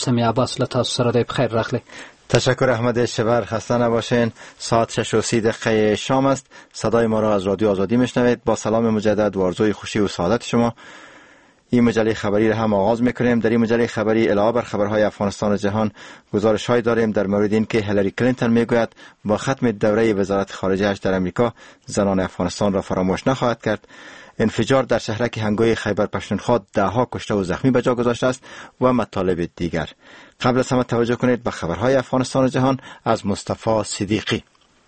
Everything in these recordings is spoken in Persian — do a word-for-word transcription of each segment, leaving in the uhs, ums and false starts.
سمی عباس لطاس سرده بخیر رخلی. تشکر احمد شبر، خسته نباشین. ساعت شش و سی دقیقه شام است. صدای ما را از رادیو آزادی میشنوید. با سلام مجدد و آرزوی خوشی و سعادت شما این مجله خبری را هم آغاز میکنیم. در این مجله خبری علاوه بر خبرهای افغانستان و جهان گزارش های داریم در مورد این که هیلاری کلینتون میگوید با ختم دوره وزارت خارجه در امریکا زنان افغانستان را فراموش نخواهد کرد. انفجار در شهرک هنگوی خیبر پختونخوا ده ها کشته و زخمی به جا گذاشته است و مطالب دیگر. قبل از همه توجه کنید به خبرهای افغانستان و جهان از مصطفی صدیقی.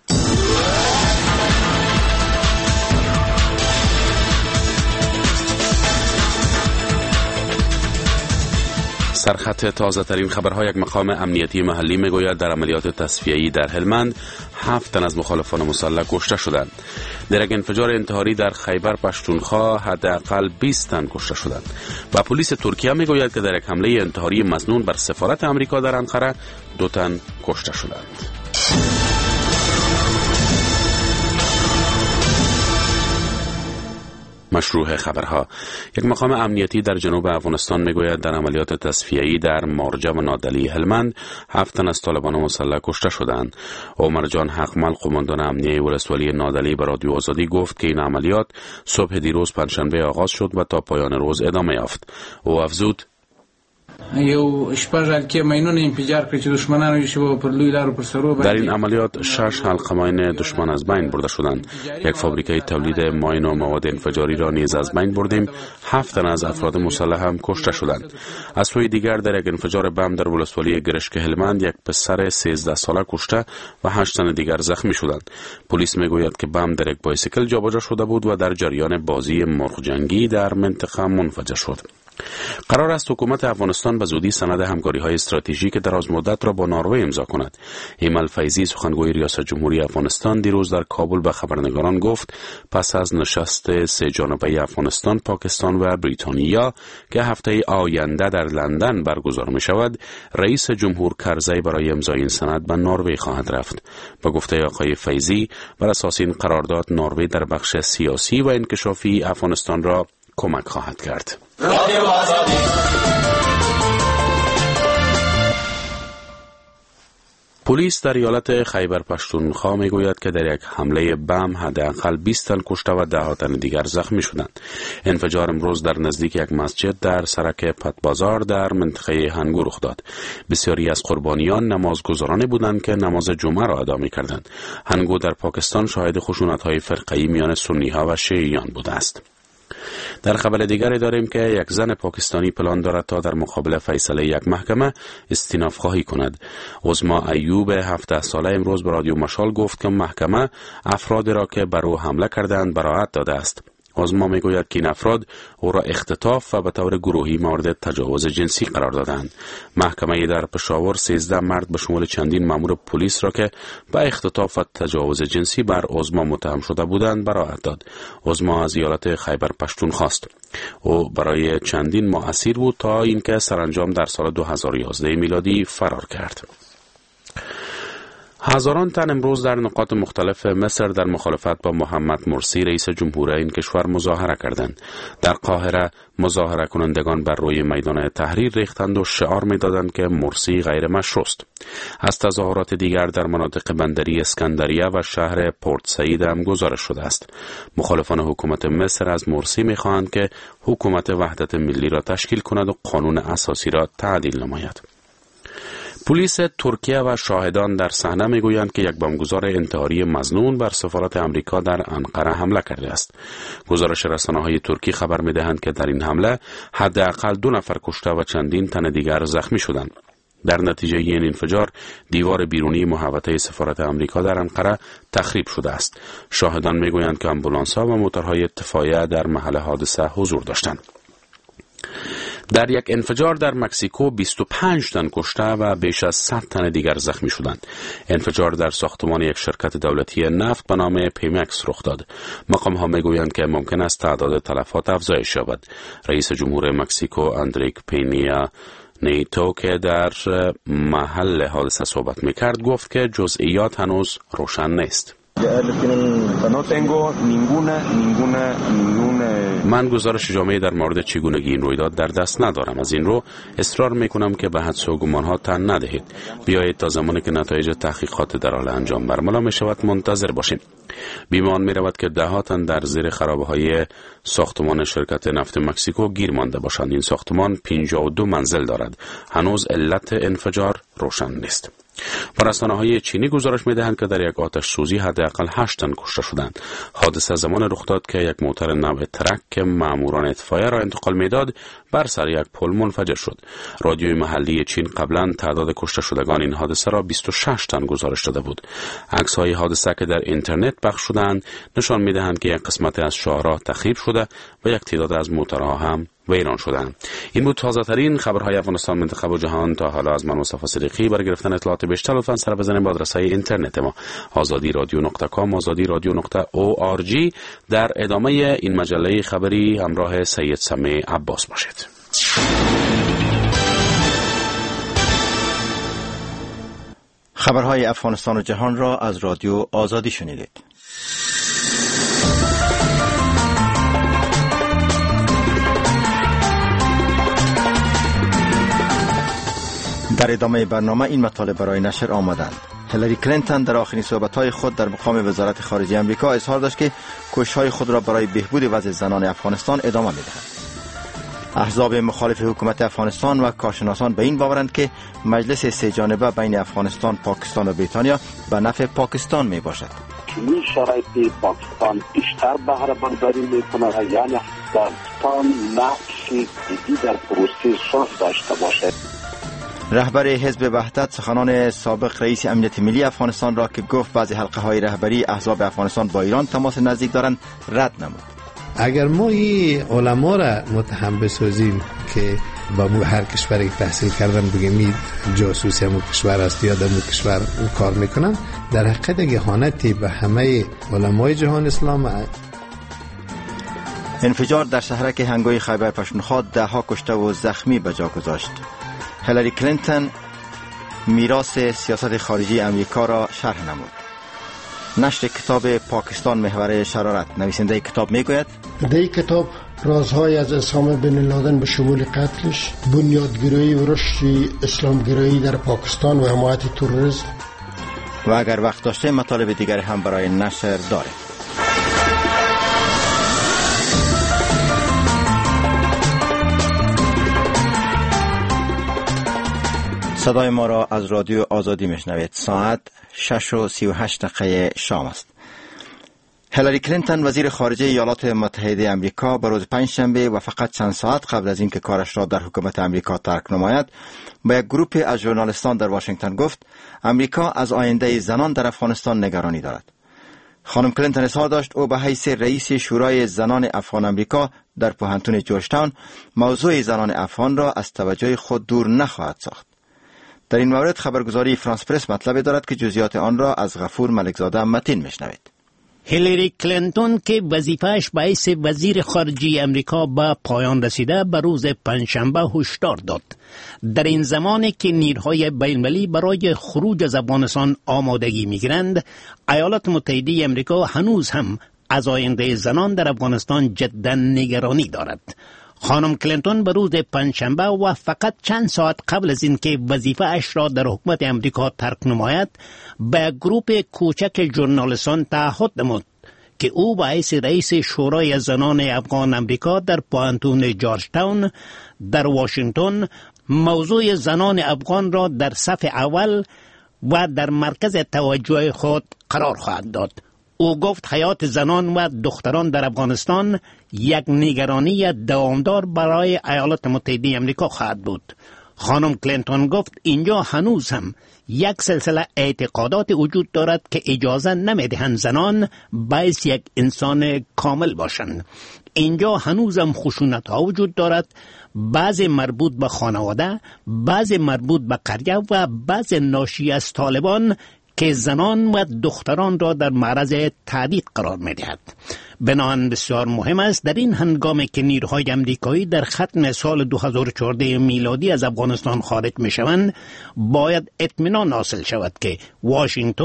سرخط تازه ترین خبرها. یک مقام امنیتی محلی میگوید در عملیات تصفیه‌ای در هلمند هفت تن از مخالفان مسلح کشته شدند. در یک انفجار انتحاری در خیبر پختونخوا حداقل بیست تن کشته شدند. و پلیس ترکیه میگوید که در یک حمله انتحاری مظنون بر سفارت آمریکا در انقره دو تن کشته شدند. مشروع خبرها. یک مقام امنیتی در جنوب افغانستان میگوید در عملیات تصفیه‌ای در مارجه و نادلی هلمند هفت تن از طالبان مسلح کشته شدند. عمر جان حقمل، قماندان امنیه ولسوالی نادلی، به رادیو آزادی گفت که این عملیات صبح دیروز پنجشنبه آغاز شد و تا پایان روز ادامه یافت. او افزود: یو شپږ کې ماینونه انفجار کړی چې دشمنانو یې په لوی لارو پر سرو در این عملیات شش حلقه ماین دشمن از بین برده شدند. یک فابریکه تولید ماین و مواد انفجاری را نیز از بین بردیم. هفت تن از افراد مسلح هم کشته شدند. از سوی دیگر در یک انفجار بم در ولسوالی گرشک هلمند یک پسر سیزده ساله کشته و هشت تن دیگر زخمی شدند. پلیس میگوید که بم در یک بایسیکل جابجا شده بود و در جریان بازی مرغ جنگی در منطقه منفجر شد. قرار است حکومت افغانستان به زودی سند همکاری‌های استراتژیک دراز مدت را با نروژ امضا کند. ایمل فیضی، سخنگوی ریاست جمهوری افغانستان، دیروز در کابل به خبرنگاران گفت پس از نشست سه جانبه افغانستان، پاکستان و بریتانیا که هفته آینده در لندن برگزار می شود، رئیس جمهور کرزی برای امضای این سند به نروژ خواهد رفت. به گفته آقای فیضی، بر اساس این قرارداد نروژ در بخش سیاسی و انکشافی افغانستان را کمک خواهد کرد. پلیس در ایالت خیبر پختونخوا میگوید که در یک حمله بم حداقل بیست تن کشته و ده تن دیگر زخمی شدند. انفجار امروز در نزدیک یک مسجد در سرک پتبازار در منطقه هنگو رخ داد. بسیاری از قربانیان نمازگزارانی بودند که نماز جمعه را ادا می‌کردند. هنگو در پاکستان شاهد خشونت‌های فرقه‌ای میان سنی‌ها و شیعیان بوده است. در خبر دیگری داریم که یک زن پاکستانی پلان دارد تا در مقابل فیصله یک محکمه استیناف خواهی کند. عظما ایوب هفده ساله امروز به رادیو مشال گفت که محکمه افرادی را که بر او حمله کردند براءت داده است. عظما میگوید که این افراد او را اختطاف و به طور گروهی مورد تجاوز جنسی قرار دادند. محکمه در پشاور سیزده مرد به شمول چندین مأمور پلیس را که به اختطاف و تجاوز جنسی بر عظما متهم شده بودند براءت داد. عظما از ایالت خیبر پختونخوا است. او برای چندین ماه اسیر بود تا اینکه سرانجام در سال دو هزار و یازده میلادی فرار کرد. هزاران تن امروز در نقاط مختلف مصر در مخالفت با محمد مرسی رئیس جمهور این کشور مظاهره کردند. در قاهره مظاهره کنندگان بر روی میدان تحریر ریختند و شعار می‌دادند که مرسی غیر مشروع است. از تظاهرات دیگر در مناطق بندری اسکندریه و شهر پورت سعید هم گزارش شده است. مخالفان حکومت مصر از مرسی می‌خواهند که حکومت وحدت ملی را تشکیل کند و قانون اساسی را تعدیل نماید. پلیس ترکیه و شاهدان در صحنه میگویند که یک بمبگذار انتحاری مظنون بر سفارت آمریکا در انقره حمله کرده است. گزارش رسانه‌های ترکی خبر می‌دهند که در این حمله حداقل دو نفر کشته و چندین تن دیگر زخمی شدند. در نتیجه این انفجار دیوار بیرونی محوطه سفارت آمریکا در انقره تخریب شده است. شاهدان میگویند که آمبولانس‌ها و موتورهای اطفائیه در محل حادثه حضور داشتند. در یک انفجار در مکزیکو بیست و پنج تن کشته و بیش از صد تن دیگر زخمی شدند. انفجار در ساختمان یک شرکت دولتی نفت به نام پیمکس رخ داد. مقام‌ها میگویند که ممکن است تعداد تلفات افزایش یابد. رئیس جمهور مکزیکو اندریک پینیا نیتو که در محل حادثه صحبت میکرد گفت که جزئیات هنوز روشن نیست. من گزارش جامعه در مورد چگونگی این رویداد در دست ندارم. از این رو اصرار میکنم که به حدس و گمانها تن ندهید. بیایید تا زمانی که نتایج تحقیقات در حال انجام برملا می شود منتظر باشیم. بیمان می رود که ده ها تن در زیر خرابه های ساختمان شرکت نفت مکزیکو گیر مانده باشند. این ساختمان پنجاه و دو منزل دارد. هنوز علت انفجار روشن نیست. و رسانه‌های چینی گزارش می‌دهند که در یک آتش سوزی حداقل هشت تن کشته شدند. حادثه زمان رخ داد که یک موتر نوع ترک که ماموران اطفائیه را انتقال میداد بر سر یک پل منفجر شد. رادیوی محلی چین قبلا تعداد کشته شدگان این حادثه را بیست و شش تن گزارش داده بود. عکس‌های حادثه که در اینترنت پخش شدند نشان می‌دهند که یک قسمت از شاهراه تخریب شده و یک تعداد از موترها هم ویران شدند. این بود تازه ترین خبرهای افغانستان، منطقه و جهان. تا حالا از من مصطفی صدیقی. برای گرفتن اطلاعات بیشتر لطفاً سر بزنید به آدرس اینترنت ما آزادی رادیو نقطه کام آزادی رادیو نقطه او آر جی. در ادامه این مجله خبری همراه سید سمیع عباس باشید. خبرهای افغانستان و جهان را از رادیو آزادی شنیدید. در ادامه برنامه این مطالب برای نشر آمدند. هیلاری کلینتون در آخرین صحبت‌های خود در مقام وزارت خارجه آمریکا اظهار داشت که کوشش‌های خود را برای بهبود وضع زنان افغانستان ادامه می‌دهد. احزاب مخالف حکومت افغانستان و کارشناسان به این باورند که مجلس سه جانبه بین افغانستان، پاکستان و بریتانیا به نفع پاکستان میباشد. این شرایط پاکستان بیشتر بهره برداری میکنه و یعنی پاکستان نقش جدی در پروسه صلح داشته باشد. رهبر حزب وحدت سخنان سابق رئیس امنیت ملی افغانستان را که گفت بعضی حلقه های رهبری احزاب افغانستان با ایران تماس نزدیک دارند رد نمود. اگر ما این علما را متهم بسازیم که با مو هر کشوری تحصیل کردن بگیم این جاسوسی همون کشور است یا در مو کشور کار میکنن، در حقیقت اهانتی به همه علمای جهان اسلام. انفجار در شهرک هنگوی خیبر پختونخوا ده ها کشته و زخمی به جا گذاشت. هیلاری کلینتون میراث سیاست خارجی امریکا را شرح نمود. نشر کتاب پاکستان محور شرارت، نویسنده کتاب میگوید در این کتاب رازهای از اسامه بن لادن به شمول قتلش، بنیادگرایی و رشد اسلامگرایی در پاکستان و حمایت تروریسم و اگر وقت داشته مطالب دیگر هم برای نشر داره. صدای ما را از رادیو آزادی میشنوید. ساعت شش و سی و هشت دقیقه شام است. هیلاری کلینتون وزیر خارجه ایالات متحده امریکا به روز پنجشنبه و فقط چند ساعت قبل از اینکه کارش را در حکومت امریکا ترک نماید با یک گروه از ژورنالیستان در واشنگتن گفت امریکا از آینده زنان در افغانستان نگرانی دارد. خانم کلینتون اظهار داشت او به حیث رئیس شورای زنان افغان امریکا در پوهنتون جورج تاون موضوع زنان افغان را از توجه خود دور نخواهد ساخت. در این مورد خبرگزاری فرانس پرس مطلب دارد که جزئیات آن را از غفور ملکزاده متین میشنوید. هیلاری کلینتون که وظیفه‌اش به حیث وزیر خارجه امریکا به پایان رسیده به روز پنجشنبه هشدار داد در این زمانی که نیروهای بین‌المللی برای خروج از افغانستان آمادگی می‌گیرند، ایالات متحده امریکا هنوز هم از آینده زنان در افغانستان جداً نگرانی دارد. خانم کلینتون به روز پنجشنبه و فقط چند ساعت قبل از اینکه وظیفه اش را در حکومت امریکا ترک نماید به گروه کوچک ژورنالیستان تعهد نمود که او به حیث رئیس شورای زنان افغان امریکا در پوهنتون جورج تاون در واشنگتن موضوع زنان افغان را در صف اول و در مرکز توجه خود قرار خواهد داد. او گفت حیات زنان و دختران در افغانستان یک نگرانی دوامدار برای ایالات متحده امریکا خواهد بود. خانم کلینتون گفت اینجا هنوز هم یک سلسله اعتقادات وجود دارد که اجازه نمیدهند زنان باعث یک انسان کامل باشند. اینجا هنوز هم خشونت ها وجود دارد، بعض مربوط به خانواده، بعض مربوط به قریه و بعض ناشی از طالبان که زنان و دختران را در معرض تهدید قرار می‌دهد. بنابراین بسیار مهم است در این هنگامی که نیروهای امریکایی در ختم سال دو هزار و چهارده میلادی از افغانستان خارج می‌شوند، باید اطمینان حاصل شود که واشنگتن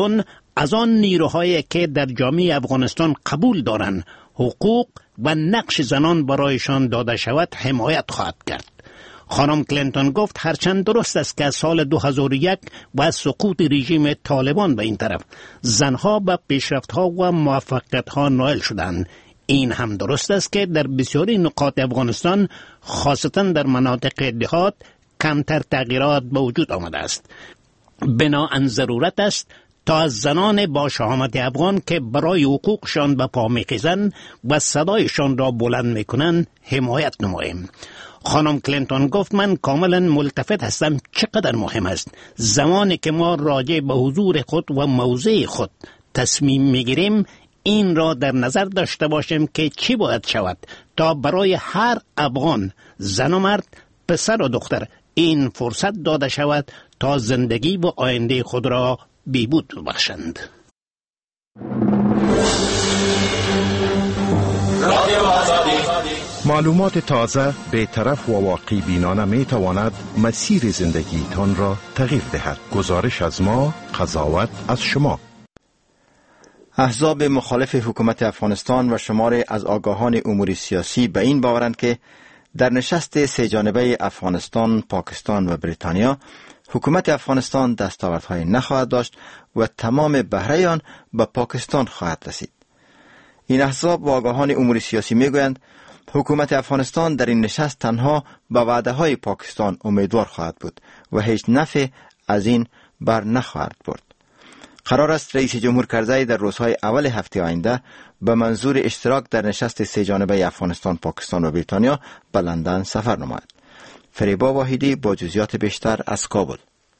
از آن نیروهایی که در جامعه افغانستان قبول دارند حقوق و نقش زنان برایشان داده شود حمایت خواهد کرد. خانم کلینتون گفت هرچند درست است که از سال دو هزار و یک و سقوط رژیم طالبان به این طرف زنها به پیشرفت‌ها و موفقیت‌ها نائل شدند، این هم درست است که در بسیاری نقاط افغانستان خاصتا در مناطق دهات کمتر تغییرات به وجود آمده است. بنابراین ضرورت است تا از زنان با شهامت افغان که برای حقوقشان به پا می‌خیزند و صدایشان را بلند می‌کنند حمایت نماییم. خانم کلینتون گفت من کاملا ملتفت هستم چقدر مهم است زمانی که ما راجع به حضور خود و موضع خود تصمیم میگیریم این را در نظر داشته باشیم که چی باید شود تا برای هر افغان زن و مرد، پسر و دختر این فرصت داده شود تا زندگی و آینده خود را بهبود بخشند. معلومات تازه، بی‌طرف و واقعی بینانه می تواند مسیر زندگیتان را تغییر دهد. گزارش از ما، قضاوت از شما. احزاب مخالف حکومت افغانستان و شماری از آگاهان امور سیاسی به این باورند که در نشست سه جانبه افغانستان، پاکستان و بریتانیا حکومت افغانستان دستاوردهای نخواهد داشت و تمام بهره آن به پاکستان خواهد رسید. این احزاب و آگاهان امور سیاسی میگویند حکومت افغانستان در این نشست تنها به وعده های پاکستان امیدوار خواهد بود و هیچ نفع از این بر نخواهد برد. قرار است رئیس جمهور کرزی در روزهای اول هفته آینده به منظور اشتراک در نشست سه جانبه افغانستان، پاکستان و بریتانیا به لندن سفر نماید. فریبا واحدی با جزئیات بیشتر از کابل.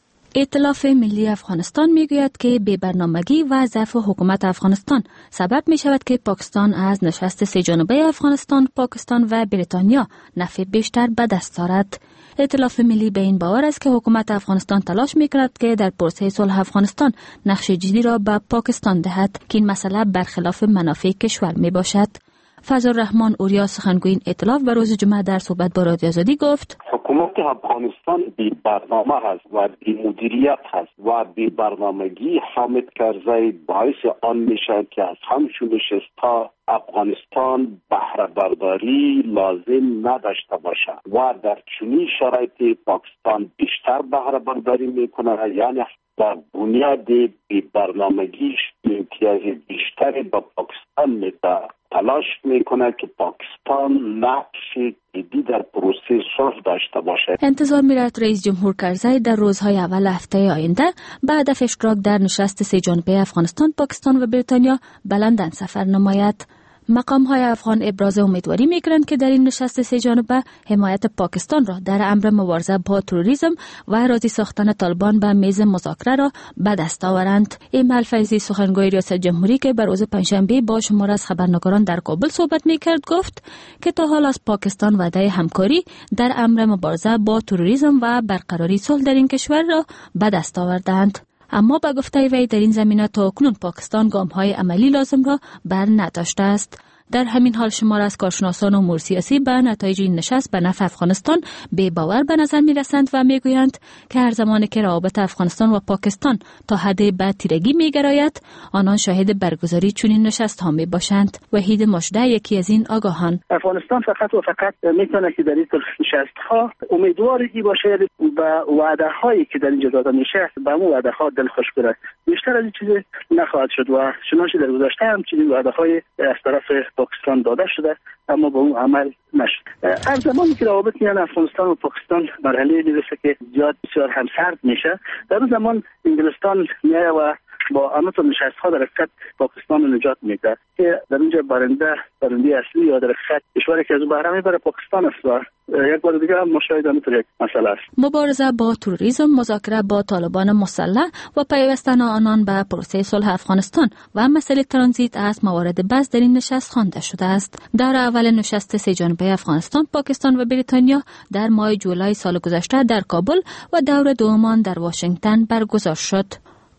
ائتلاف ملی افغانستان میگوید که بی برنامگی و ضعف حکومت افغانستان سبب می شود که پاکستان از نشست سه جانبه افغانستان، پاکستان و بریتانیا نفع بیشتر به دست آورد. ائتلاف ملی به این باور است که حکومت افغانستان تلاش می کند که در پروسه صلح افغانستان نقش جدی را به پاکستان دهد که این مسئله برخلاف منافع کشور می باشد. فضل الرحمن اوریا سخنگوی این ائتلاف به روز جمعه در صحبت با رادیو آزادی گفت حکومت افغانستان بی برنامه هست و بی مدیریت هست و بی برنامگی حامد کرزی باعث آن میشه که از همچون نشست‌ها افغانستان بهره برداری لازم نداشته باشه و در چنین شرایطی پاکستان بیشتر بهره برداری میکنه، یعنی در بنیاد بی برنامگیش امتیاز بیشتری با پاکستان میده. تلاش میکنه که پاکستان نقش جدی در پروسه صلح داشته باشه. انتظار میرد رئیس جمهور کرزی در روزهای اول هفته آینده بعد از اشتراک در نشست سه جانبه افغانستان، پاکستان و بریتانیا به لندن سفر نماید. مقام های افغان ابراز امیدواری میکنند که در این نشست سه جانبه حمایت پاکستان را در امر مبارزه با تروریسم و راضی ساختن طالبان به میز مذاکره را به دست آورند. ایمل فیضی سخنگوی ریاست جمهوری که بر روز پنجشنبه با شمار از خبرنگاران در کابل صحبت میکرد گفت که تا حال از پاکستان وعده همکاری در امر مبارزه با تروریسم و برقراری صلح در این کشور را به دست آوردند. اما با گفته وی در این زمینه تا اکنون پاکستان گام‌های عملی لازم را بر نداشته است. در همین حال شمار از کارشناسان امور سیاسی به نتایج این نشست به نفع افغانستان بی باور به نظر می رسند و می گویند که هر زمانی که روابط افغانستان و پاکستان تا حد به تیرگی می گراید آنان شاهد برگزاری چنین نشست ها می باشند. وحید مجده یکی از این آگاهان: افغانستان فقط و فقط میتونه که در این نشست ها امیدواری باشه و وعده هایی که در اینجا داده میشه به مو وعده ها دلخوش کنه. بیشتر از این چیزی نخواهد شد و چنانچه در گذشته هم چنین وعده های از طرف پاکستان داده شده اما به اون عمل نشد. هر زمانی که روابط میان افغانستان و پاکستان مرحله میرسه که زیاد بسیار هم سرد میشه، در اون زمان انگلستان میایه و با همه نشست ها در حقیقت پاکستان رو نجات میده که در اونجا برنده برنده اصلی یا در حقیقت کشوری که از بهره میبره پاکستان است و یک بار دیگه هم مشاهده همینطور یک مسئله است. مبارزه با تروریسم، مذاکره با طالبان مسلح و پیوستن آنان به پروسه صلح افغانستان و مسئله ترانزیت از موارد بحث در این نشست خوانده شده است. دور اول نشست سه جانبه افغانستان، پاکستان و بریتانیا در ماه جولای سال گذشته در کابل و دور دوم در واشنگتن برگزار شد.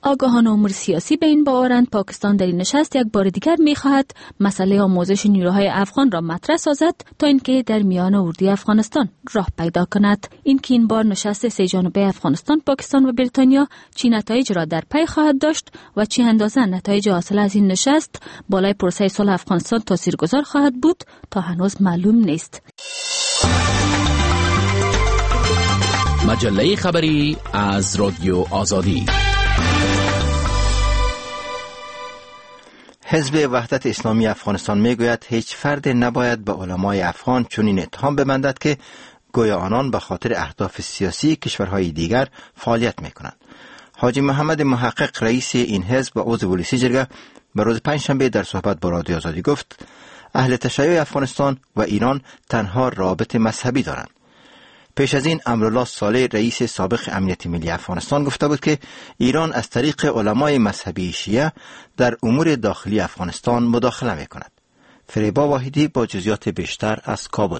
آگاهان امور سیاسی به این باورند پاکستان در این نشست یک بار دیگر می‌خواهد مسئله آموزش نیروهای افغان را مطرح سازد تا اینکه در میان اردوی افغانستان راه پیدا کند. این که این بار نشست سه جانبه افغانستان، پاکستان و بریتانیا چه نتایج را در پی خواهد داشت و چه اندازه نتایج حاصل از این نشست بالای پروسه صلح افغانستان تاثیرگذار خواهد بود تا هنوز معلوم نیست. مجله خبری از رادیو آزادی. حزب وحدت اسلامی افغانستان میگوید هیچ فرد نباید به علمای افغان چنین اتهام ببندد که گویا آنان به خاطر اهداف سیاسی کشورهای دیگر فعالیت میکنند. حاجی محمد محقق رئیس این حزب و عضو ولسی جرگه به روز پنجشنبه در صحبت با رادیو آزادی گفت اهل تشیع افغانستان و ایران تنها رابط مذهبی دارند. پیش از این امرالله صالح رئیس سابق امنیت ملی افغانستان گفته بود که ایران از طریق علمای مذهبی شیعه در امور داخلی افغانستان مداخله می کند. فریبا واحدی با جزئیات بیشتر از کابل.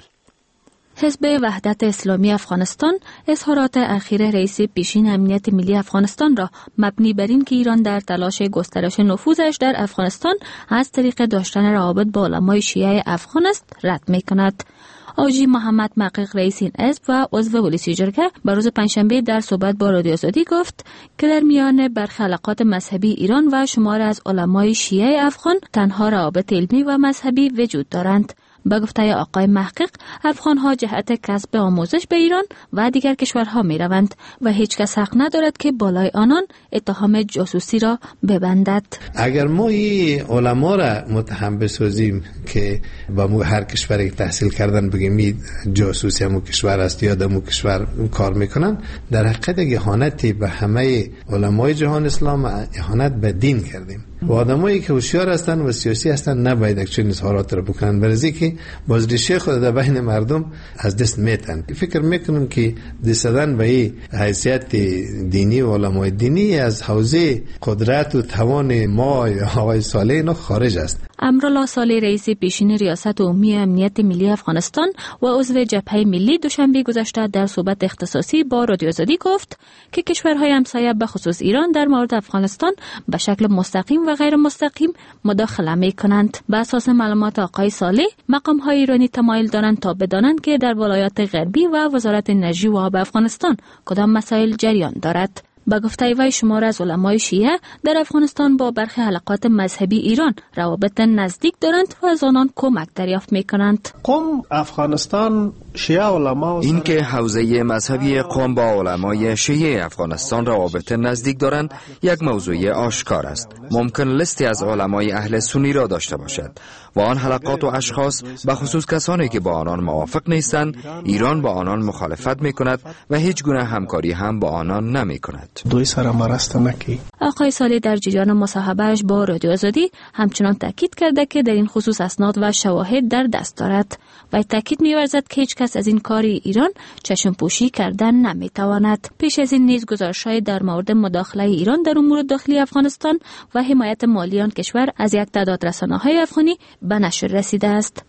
حزب وحدت اسلامی افغانستان اظهارات اخیر رئیس پیشین امنیت ملی افغانستان را مبنی بر این که ایران در تلاش گسترش نفوذش در افغانستان از طریق داشتن روابط با علمای شیعه افغان است رد می کند. حاجی محمد محقق رئیس این حزب و عضو ولسی جرگه به روز پنجشنبه در صحبت با رادیو آزادی گفت که در میان برخی حلقات مذهبی ایران و شمار از علمای شیعه افغان تنها روابط علمی و مذهبی وجود دارند. با گفته آقای محقق، افغان‌ها جهت کسب آموزش به ایران و دیگر کشورها می روند و هیچ کس حق ندارد که بالای آنان اتهام جاسوسی را ببندد. اگر ما این علما را متهم بسازیم که با مو هر کشوری تحصیل کردن بگیم این جاسوسی همو کشور است یا دمو کشور کار میکنن، در حقیقت اهانتی به همه علمای جهان اسلام، اهانت به دین کردیم. و آدمایی که هوشیار هستن و سیاسی هستن نباید چنین اظهارات را بکنن، برای که بازریشه خود در بین مردم از دست میتن. فکر میکنم که دستدن به این حیثیت دینی و علمای دینی از حوزه قدرت و توان ما یا آقای صالح اینا خارج است. امرالله صالح رئیس پیشین ریاست عمومی امنیت ملی افغانستان و عضو جبهه ملی دوشنبه گذشته در صحبت اختصاصی با رادیو آزادی گفت که کشورهای همسایه به خصوص ایران در مورد افغانستان به شکل مستقیم و غیر مستقیم مداخله می کنند. به اساس معلومات آقای صالح، مقام های ایرانی تمایل دارند تا بدانند که در ولایات غربی و وزارت انرژی و آب افغانستان کدام مسائل جریان دارد. با گفته وی شمار از علمای شیعه در افغانستان با برخی حلقات مذهبی ایران روابط نزدیک دارند و از آنان کمک دریافت می کنند. قم افغانستان شیعه علما این که حوزه مذهبی قم با علمای شیعه افغانستان روابط نزدیک دارند یک موضوع آشکار است. ممکن لیستی از علمای اهل سنی را داشته باشد و آن حلقات و اشخاص به خصوص کسانی که با آنان موافق نیستند، ایران با آنان مخالفت می کند و هیچ گونه همکاری هم با آنان نمی کند. دوی سره مرسته نکی. آقای صالح در جریان مصاحبهش با رادیو آزادی همچنان تاکید کرده که در این خصوص اسناد و شواهد در دست دارد و تاکید می‌ورزد که هیچ کس از این کار ایران چشم پوشی کردن نمی‌تواند. پیش از این نیز گزارش‌های در مورد مداخله ایران در امور داخلی افغانستان و حمایت مالی آن کشور از یک تعداد رسانه‌های افغانی به نشر رسیده است.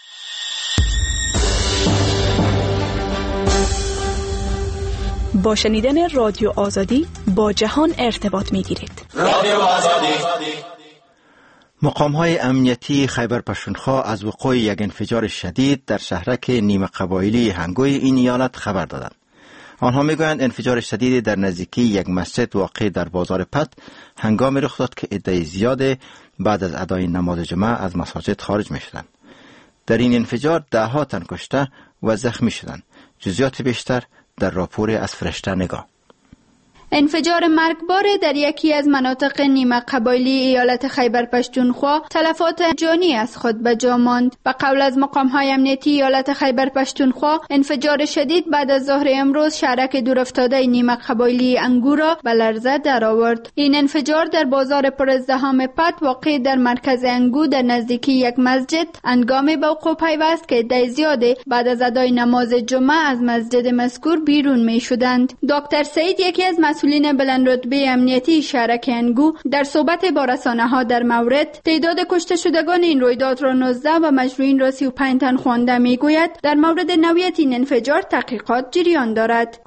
با شنیدن رادیو آزادی با جهان ارتباط می‌گیرید. رادیو آزادی. مقام‌های امنیتی خیبر پختونخوا از وقوع یک انفجار شدید در شهرک نیمه قبایلی هنگوی این ایالت خبر دادند. آنها میگویند انفجار شدید در نزدیکی یک مسجد واقع در بازار پت هنگامی رخ داد که عده زیاد بعد از ادای نماز جمعه از مساجد خارج می‌شدند. در این انفجار ده ها تن کشته و زخمی شدند. جزئیات بیشتر در راپور از فرشته نگاه. انفجار مرگبار در یکی از مناطق نیمه قبایلی ایالت خیبر پختونخوا تلفات جانی از خود به جا ماند. به قول از مقام‌های امنیتی ایالت خیبر پختونخوا، انفجار شدید بعد از ظهر امروز شهرک دورافتاده نیمه قبایلی انگو را به لرزه درآورد. این انفجار در بازار پرازدحام پت واقع در مرکز انگو در نزدیکی یک مسجد هنگامی به وقوع پیوست که عده زیادی بعد از ادای نماز جمعه از مسجد مذکور بیرون می شدند. دکتر سعید، یکی از مسئولین مسئولین بلند رتبه امنیتی شهرک انگو در صحبت با رسانه‌ها در مورد تعداد کشته شدگان این رویداد را نوزده و مجروحین را سی و پنج تن خوانده میگوید در مورد نوعیت این انفجار تحقیقات جریان دارد.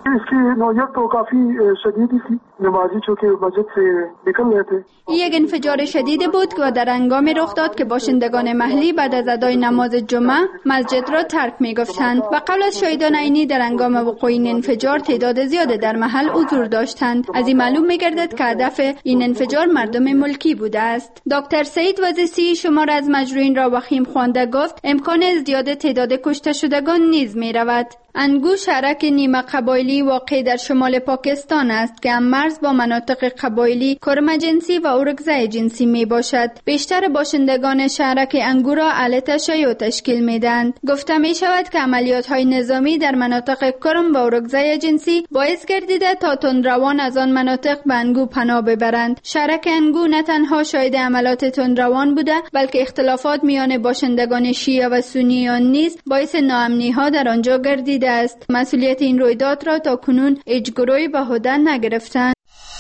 یک انفجار شدید بود و در هنگامی رخ داد که باشندگان محلی بعد از ادای نماز جمعه مسجد را ترک می‌گفتند و قبل از شاهدان عینی در هنگام وقوع این انفجار تعداد زیاده در محل حضور داشتند. از این معلوم می‌گردد که هدف این انفجار مردم ملکی بوده است. دکتر سعید وزیسی شمار از مجروحین را وخیم خوانده گفت امکان ازدیاد تعداد کشته شدگان نیز می‌رود. انگو شهرک نیمه قبایلی واقع در شمال پاکستان است که هم مرز با مناطق قبایلی کرم جنسی و اورکزای جنسی می باشد. بیشتر باشندگان شهرک انگو را اهل تشیع تشکیل می دهند. گفته می شود که عملیات های نظامی در مناطق کرم و اورکزای جنسی باعث گردیده تا تندروان از آن مناطق به انگو پناه ببرند. شهرک انگو نه تنها شاهد عملیات تندروان بوده بلکه اختلافات میان باشندگان شیعه و سنیان نیز باعث ناامنی ها در آنجا گردیده است. مسئولیت این رویداد را تا کنون هیچ گروهی به عهده نگرفتند.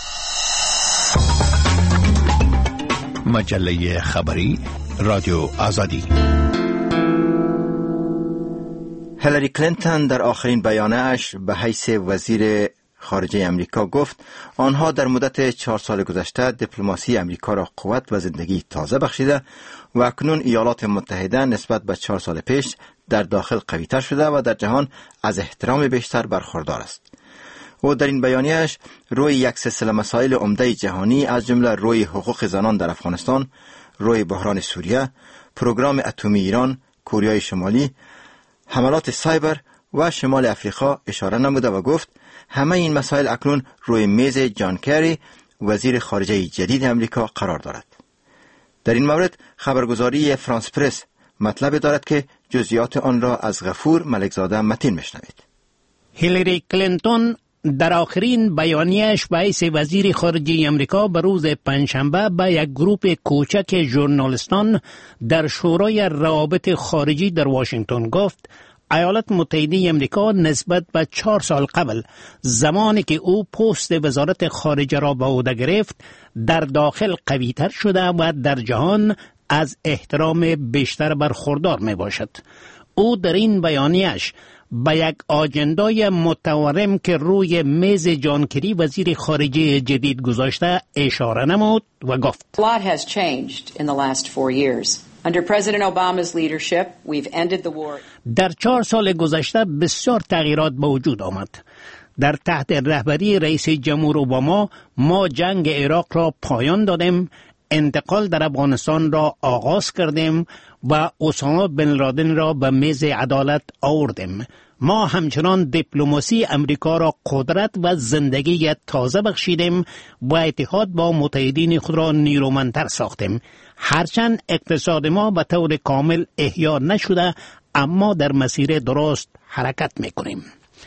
مجله خبری رادیو آزادی. هیلاری کلینتون در آخرین بیانیه‌اش به حیث وزیر خارجه امریکا گفت آنها در مدت چهار سال گذشته دیپلماسی امریکا را قوت و زندگی تازه بخشیده و اکنون ایالات متحده نسبت به چهار سال پیش در داخل قوی‌تر شده و در جهان از احترام بیشتر برخوردار است. او در این بیانیه‌اش روی یک سلسله مسائل عمده جهانی از جمله روی حقوق زنان در افغانستان، روی بحران سوریه، پروگرام اتمی ایران، کره شمالی، حملات سایبر و شمال افریقا اشاره نموده و گفت همه این مسائل اکنون روی میز جان کری وزیر خارجه جدید امریکا قرار دارد. در این مورد خبرگزاری فرانس پرس مطلب دارد که جزئیات آن را از غفور ملکزاده متین میشنوید. هیلاری کلینتون در آخرین بیانیه‌اش به حیث وزیر خارجه امریکا به روز پنجشنبه به یک گروپ کوچک ژورنالیستان در شورای روابط خارجی در واشنگتن گفت ایالات متحده امریکا نسبت به چهار سال قبل زمانی که او پست وزارت خارجه را به عهده گرفت در داخل قوی‌تر شده و در جهان از احترام بیشتر برخوردار می باشد. او در این بیانیه‌اش به یک آجندای متورم که روی میز جان کری وزیر خارجه جدید گذاشته اشاره نمود و گفت A lot has changed in the last four years. Under President Obama's leadership, we've ended the war. در چهار سال گذشته بسیار تغییرات به وجود آمد. در تحت رهبری رئیس جمهور اوباما ما جنگ عراق را پایان دادیم، انتقال در افغانستان را آغاز کردیم و اسامه بن لادن را به میز عدالت آوردیم. ما همچنان دیپلماسی امریکا را قدرت و زندگی تازه بخشیدیم و اتحاد با متحدین خود را نیرومندتر ساختیم. هرچند اقتصاد ما به طور کامل احیا نشده اما در مسیر درست حرکت میکنیم.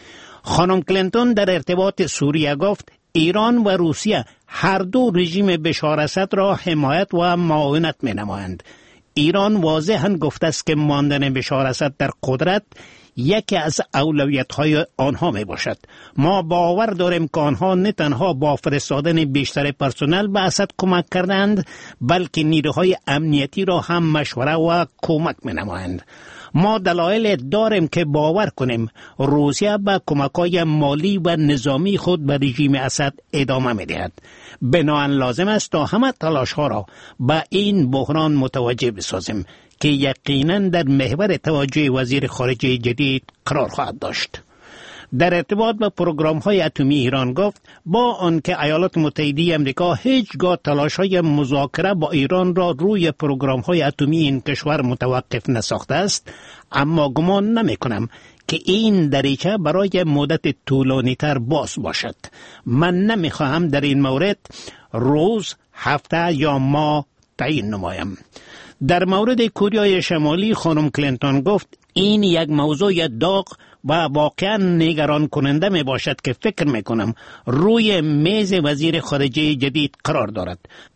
خانم کلینتون در ارتباط سوریه گفت ایران و روسیه هر دو رژیم بشار اسد را حمایت و معاونت می نمایند. ایران واضحاً گفته است که ماندن بشار اسد در قدرت یکی از اولویت‌های آنها می باشد. ما باور داریم که آنها نه تنها با فرستادن بیشتر پرسنل به اسد کمک کردند بلکه نیروهای امنیتی را هم مشوره و کمک می نمایند. ما دلایل داریم که باور کنیم روسیه به کمک‌های مالی و نظامی خود به رژیم اسد ادامه می‌دهد. بنابراین لازم است تا همه تلاش‌ها را به این بحران متوجه بسازیم که یقیناً در محور توجه وزیر خارجه جدید قرار خواهد داشت. در ارتباط با پروگرام‌های اتمی ایران گفت با آنکه ایالات متحده آمریکا هیچگاه تلاش‌های مذاکره با ایران را روی پروگرام‌های اتمی این کشور متوقف نساخته است، اما گمان نمی‌کنم که این دریچه برای مدت طولانی‌تر باز باشد. من نمی‌خواهم در این مورد روز، هفته یا ماه تعیین نمایم. در مورد کره شمالی خانم کلینتون گفت این یک موضوع داغ و واقعا نگران کننده می باشد که فکر می کنم روی میز وزیر خارجه جدید قرار دارد.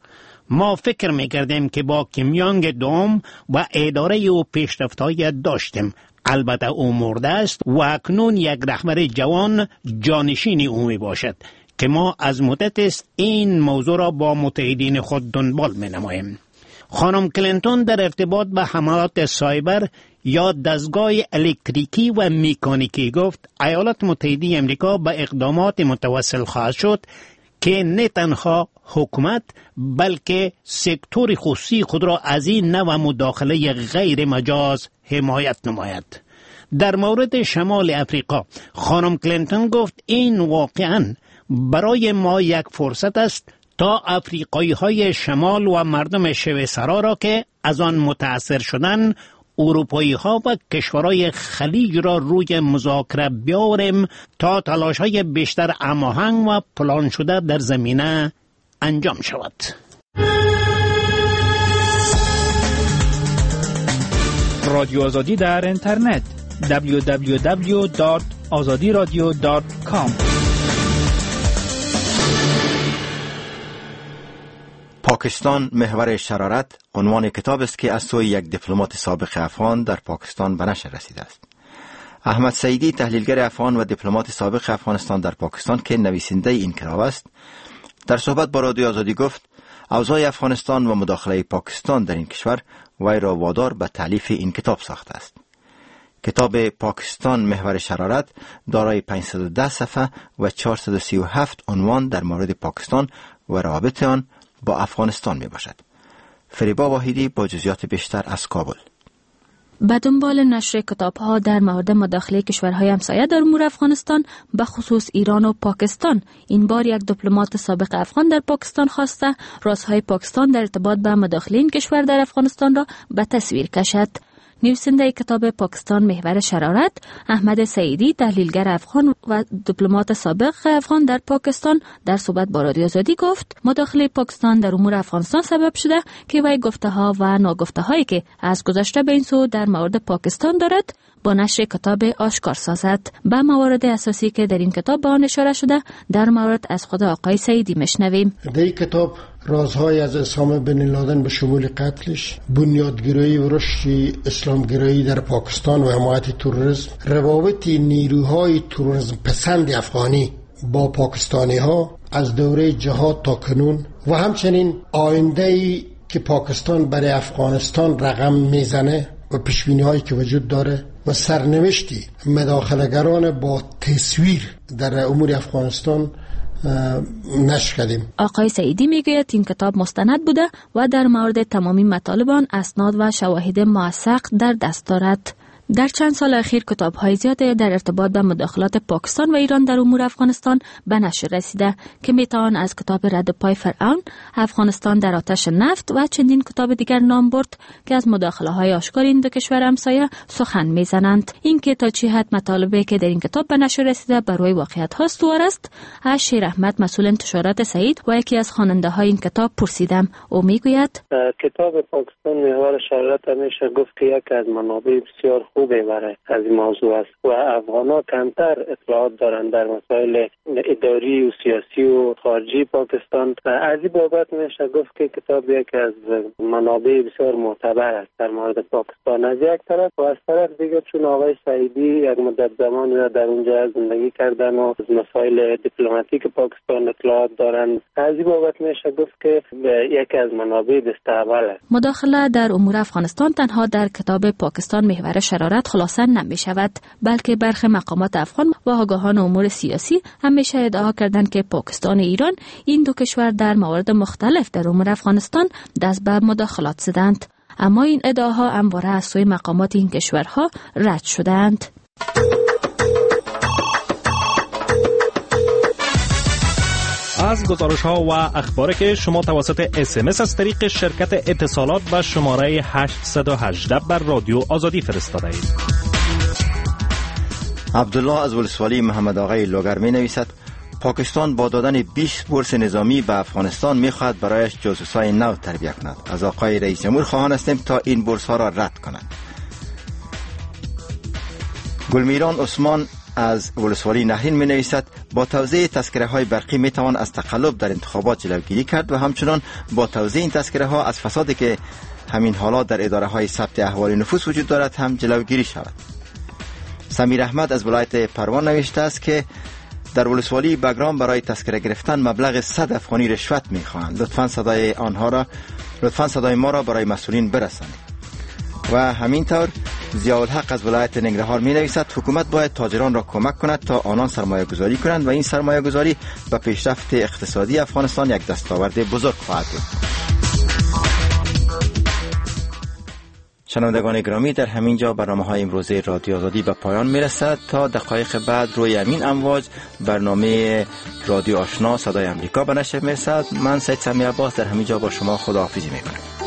ما فکر می کردیم که با کیم یانگ دوم و اداره او پیشرفت‌های داشتیم. البته او مرده است و اکنون یک رهبر جوان جانشین او می باشد که ما از مدت است این موضوع را با متحدین خود دنبال می نماییم. خانم کلینتون در ارتباط به حملات سایبر یا دستگاه الکتریکی و مکانیکی گفت ایالات متحده امریکا به اقدامات متوسل خواهد شد که نه تنها حکومت بلکه سکتور خصوصی خود را از این نوع مداخله غیر مجاز حمایت نماید. در مورد شمال افریقا خانم کلینتون گفت این واقعاً برای ما یک فرصت است تا افریقایی های شمال و مردم شبه‌سرا را که از آن متاثر شدن اروپایی ها و کشورهای خلیج را روی مذاکره بیاوریم تا تلاش های بیشتر هماهنگ و پلان شده در زمینه انجام شود. رادیو آزادی در اینترنت دبلیو دبلیو دبلیو دات آزادی رادیو دات کام. پاکستان محور شرارت عنوان کتاب است که از سوی یک دیپلمات سابق افغان در پاکستان به نشر رسیده است. احمد سعیدی تحلیلگر افغان و دیپلمات سابق افغانستان در پاکستان که نویسنده این کتاب است در صحبت با رادیو آزادی گفت اوضاع افغانستان و مداخله پاکستان در این کشور وی را وادار به تالیف این کتاب ساخته است. کتاب پاکستان محور شرارت دارای پانصد و ده صفحه و چهارصد و سی و هفت عنوان در مورد پاکستان و روابط آن با افغانستان می باشد. فریبا واحدی با جزئیات بیشتر از کابل. به دنبال نشر کتاب‌ها در مورد مداخله کشورهای همسایه در امور افغانستان به خصوص ایران و پاکستان، این بار یک دیپلمات سابق افغان در پاکستان خواسته رازهای پاکستان در ارتباط به مداخله این کشور در افغانستان را به تصویر کشد. نویسنده کتاب پاکستان محور شرارت احمد سعیدی تحلیلگر افغان و دیپلمات سابق افغان در پاکستان در صحبت با رادیو آزادی گفت مداخله پاکستان در امور افغانستان سبب شده که وی گفته ها و ناگفته هایی که از گذشته به این سو در مورد پاکستان دارد با نشر کتاب آشکار سازد. به موارد اساسی که در این کتاب به آن اشاره شده در مورد از خود آقای سعیدی میشنویم. در این کتاب رازهای از اسامه بن لادن به شمول قتلش، بنیادگرایی و رشد اسلامگرایی در پاکستان و حمایت تروریسم، روابط نیروهای تروریسم پسند افغانی با پاکستانی ها از دوره جهاد تا کنون و همچنین آینده‌ای که پاکستان برای افغانستان رقم میزنه و پیشبینی هایی که وجود داره و سرنوشتی مداخله‌گران با تصویر در امور افغانستان نشر کردیم. آقای سعیدی میگوید این کتاب مستند بوده و در مورد تمامی مطالب آن اسناد و شواهد موثق در دست دارد. در چند سال اخیر کتاب‌های زیادی در ارتباط با مداخلات پاکستان و ایران در امور افغانستان به نشر رسیده که میتوان از کتاب رد پای فرعون، افغانستان در آتش نفت و چندین کتاب دیگر نام برد که از مداخله‌های آشکار این دو کشور همسایه سخن میزنند. این که تا چه حد مطالبی که در این کتاب به نشر رسیده بر روی واقعیت استوار است، از شیر احمد مسئول انتشارات سعید و یکی از خواننده‌های این کتاب پرسیدم. او میگوید کتاب پاکستان محور شرارت همیشه گفت که یک از منابع بسیار خوبه برای از این موضوع است و افغان‌ها کمتر اطلاعات دارند در مسائل اداری و سیاسی و خارجی پاکستان و از این بابت میشه گفت که کتاب یکی از منابع بسیار معتبر است در مورد پاکستان از یک طرف و از طرف دیگر چون آقای سعیدی یک مدت زمان در اونجا زندگی کردن و از مسائل دیپلماتیک پاکستان اطلاعات دارند از این بابت میشه گفت که یکی از منابع دستاول است. مداخله در امور افغانستان تنها در کتاب پاکستان محور شرارت خلاصه نمی شود بلکه برخی مقامات افغان و آگاهان امور سیاسی همیشه ادعا کردند که پاکستان و ایران این دو کشور در موارد مختلف در امور افغانستان دست به مداخلات زدند، اما این ادعاها همواره از سوی مقامات این کشورها رد شدند. از گزارش ها و اخباری که شما توسط اس ام اس از طریق شرکت اتصالات به شماره هشت یک هشت بر رادیو آزادی فرستاده اید. عبدالله از ولسوالی محمد آقای لوگر می نویسد پاکستان با دادن بیست بورس نظامی به افغانستان می خواهد برایش جاسوسای نو تربیت کند. از آقای رئیس جمهور خواهان هستیم تا این بورس ها را رد کند. گلمیران عثمان از ولسوالی نهرین می نویسد با توزیع تذکره های برقی می توان از تقلب در انتخابات جلوگیری کرد و همچنان با توزیع این تذکره ها از فسادی که همین حالات در اداره های ثبت احوال نفوس وجود دارد هم جلوگیری شود. سمیر احمد از ولایت پروان نوشته است که در ولسوالی بگرام برای تذکره گرفتن مبلغ صد افغانی رشوت میخواهند. لطفاً صدای آنها را لطفاً صدای ما را برای مسئولین برسانید. و همینطور ضیاءالحق از ولایت ننگرهار می نویسد حکومت باید تاجران را کمک کند تا آنان سرمایه گذاری کنند و این سرمایه گذاری به پیشرفت اقتصادی افغانستان یک دستاورد بزرگ خواهد بود. شنوندگان گرامی، در همین جا برنامه های امروزه رادیو آزادی به پایان می رسد. تا دقایق بعد روی همین امواج برنامه رادیو آشنا صدای امریکا به نشر می رسد. من سید سمی عباس در همین جا با شما خداحافظی می کنم.